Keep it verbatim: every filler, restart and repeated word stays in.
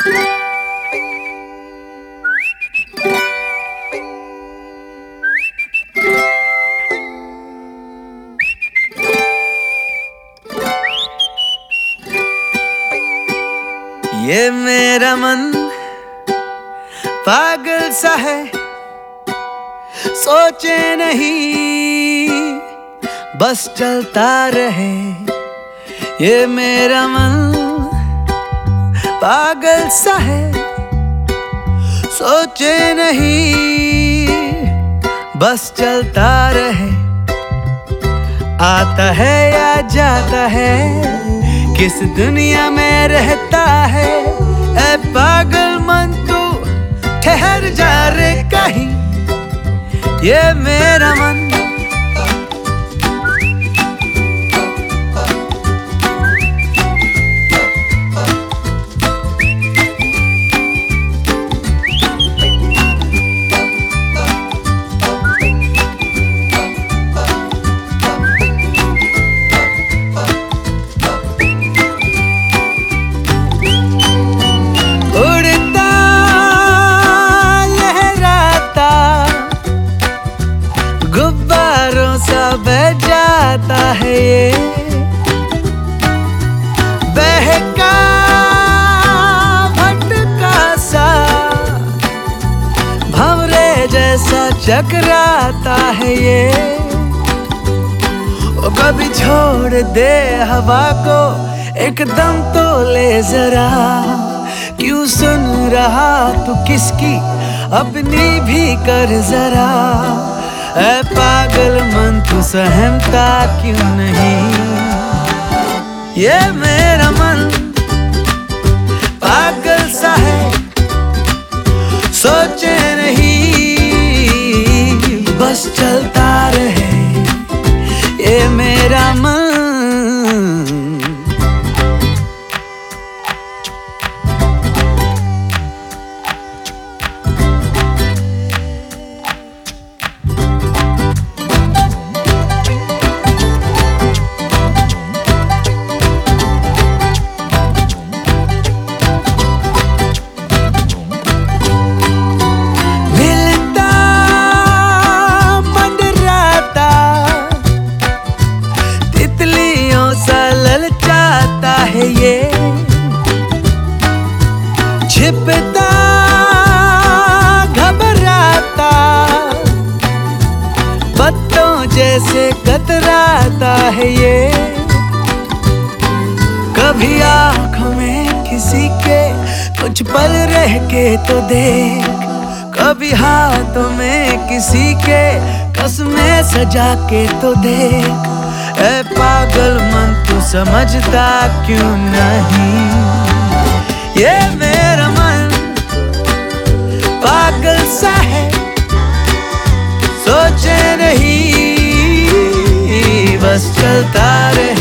ये मेरा मन पागल सा है, सोचे नहीं बस चलता रहे। ये मेरा मन पागल सा है, सोचे नहीं बस चलता रहे। आता है या जाता है, किस दुनिया में रहता है। ऐ पागल मन तू ठहर जा रे कहीं, ये मेरा मन बह जाता है। ये बहका भटका सा भंवरे जैसा चकराता है। ये ओ कभी छोड़ दे हवा को, एकदम तो ले जरा। क्यों सुन रहा तू किसकी, अपनी भी कर जरा। ऐ पागल मन तू सहमता क्यों नहीं। ये मेरा मन पागल सा है, सोचे नहीं बस चलता रहे। ये मेरा मन है। ये छिपता घबराता पत्तों जैसे कतराता है। ये कभी आँखों में किसी के कुछ पल रह के तो देख, कभी हाथों में किसी के कसमें सजा के तो देख। ऐ पागल मन तू समझता क्यों नहीं। ये मेरा मन पागल सा है, सोचे नहीं बस चलता रहे।